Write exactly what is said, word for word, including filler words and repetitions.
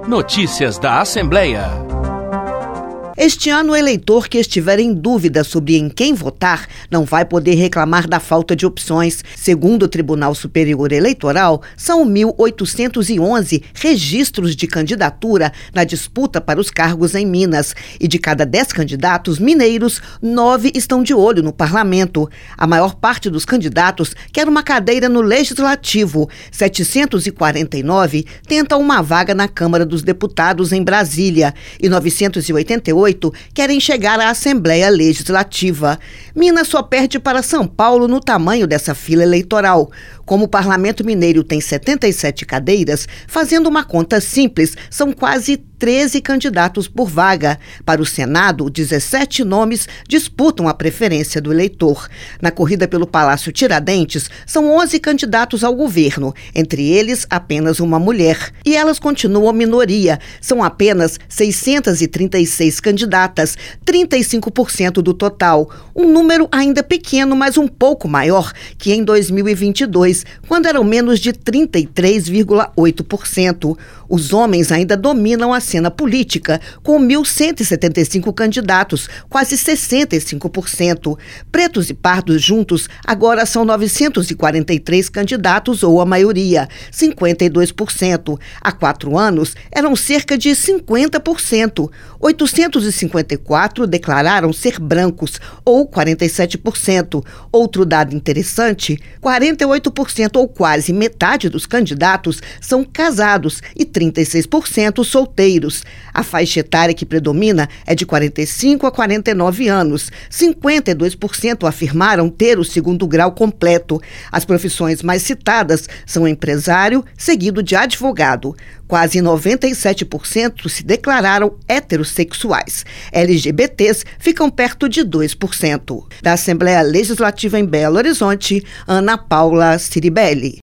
Notícias da Assembleia. Este ano, o eleitor que estiver em dúvida sobre em quem votar não vai poder reclamar da falta de opções. Segundo o Tribunal Superior Eleitoral, são mil oitocentos e onze registros de candidatura na disputa para os cargos em Minas. E de cada dez candidatos mineiros, nove estão de olho no parlamento. A maior parte dos candidatos quer uma cadeira no Legislativo. setecentos e quarenta e nove tentam uma vaga na Câmara dos Deputados em Brasília. E novecentos e oitenta e oito querem chegar à Assembleia Legislativa. Minas só perde para São Paulo no tamanho dessa fila eleitoral. Como o Parlamento Mineiro tem setenta e sete cadeiras, fazendo uma conta simples, são quase treze candidatos por vaga. Para o Senado, dezessete nomes disputam a preferência do eleitor. Na corrida pelo Palácio Tiradentes, são onze candidatos ao governo, entre eles apenas uma mulher. E elas continuam minoria, são apenas seiscentos e trinta e seis candidatas, trinta e cinco por cento do total. Um número ainda pequeno, mas um pouco maior que em dois mil e vinte e dois, quando eram menos de trinta e três vírgula oito por cento. Os homens ainda dominam a cena política, com mil cento e setenta e cinco candidatos, quase sessenta e cinco por cento. Pretos e pardos juntos agora são novecentos e quarenta e três candidatos, ou a maioria, cinquenta e dois por cento. Há quatro anos eram cerca de cinquenta por cento. oitocentos e cinquenta e quatro declararam ser brancos, ou quarenta e sete por cento. Outro dado interessante, quarenta e oito por cento ou quase metade dos candidatos são casados e trinta e seis por cento solteiros. A faixa etária que predomina é de quarenta e cinco a quarenta e nove anos. cinquenta e dois por cento afirmaram ter o segundo grau completo. As profissões mais citadas são empresário, seguido de advogado. Quase noventa e sete por cento se declararam heterossexuais. L G B Ts ficam perto de dois por cento. Da Assembleia Legislativa em Belo Horizonte, Ana Paula Ciribelli.